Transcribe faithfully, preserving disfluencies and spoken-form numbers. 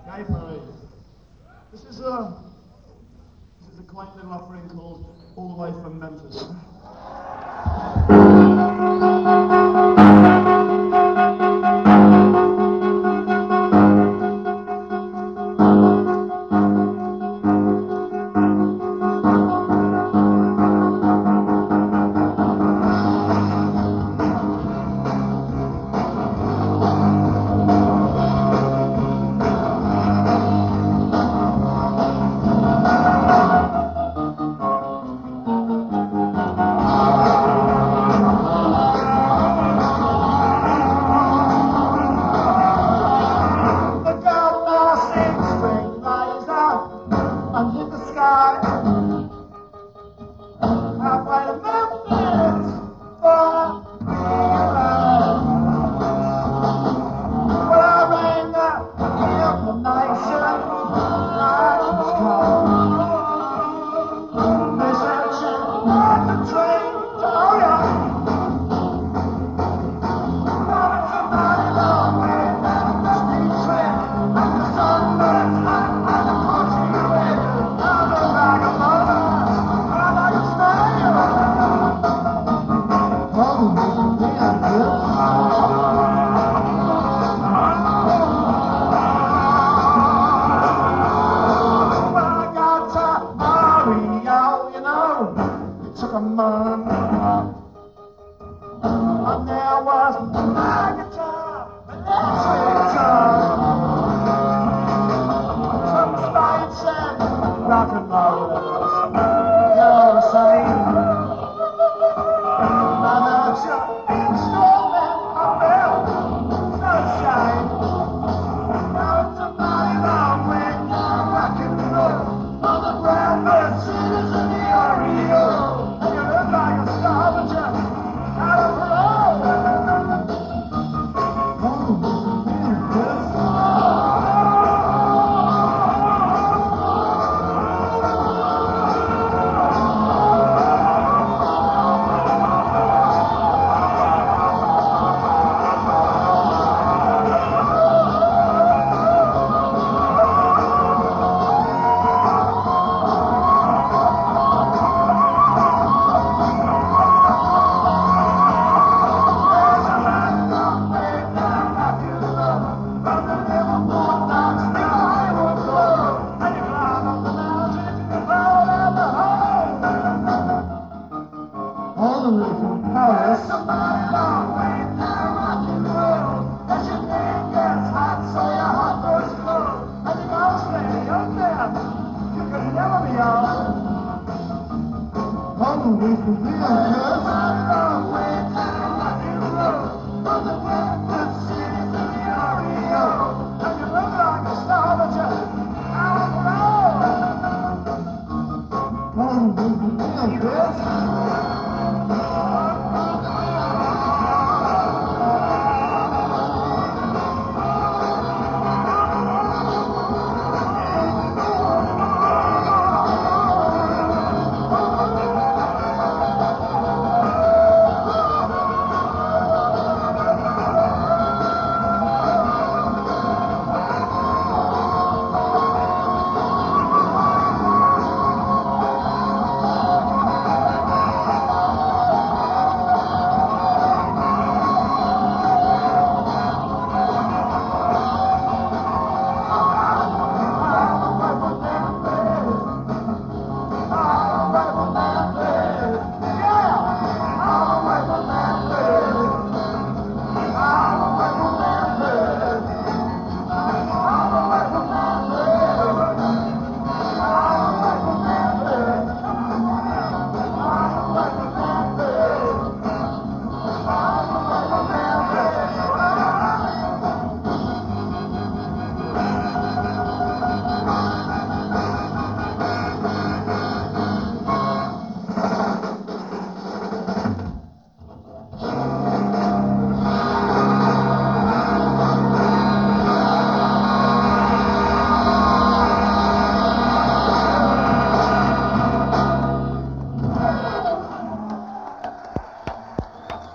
Gay Parade. This is a, this is a quaint little offering called All the Way from Memphis. And there was my guitar, an electric guitar. Some spine said, rock and roll, you're the same. And that's your instrument, I felt sunshine. Now it's a mighty long way down rock and roll. On the ground, but sinners in the Oreo. And you look like a star, but you're out of love. Hungry for real,